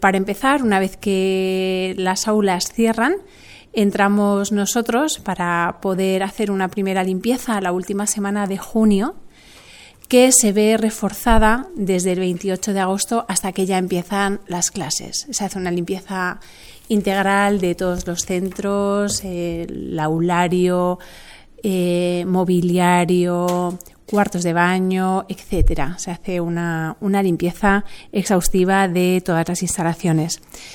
Para empezar, una vez que las aulas cierran, entramos nosotros para poder hacer una primera limpieza la última semana de junio, que se ve reforzada desde el 28 de agosto hasta que ya empiezan las clases. Se hace una limpieza integral de todos los centros, el aulario, mobiliario, cuartos de baño, etcétera. Se hace una limpieza exhaustiva de todas las instalaciones.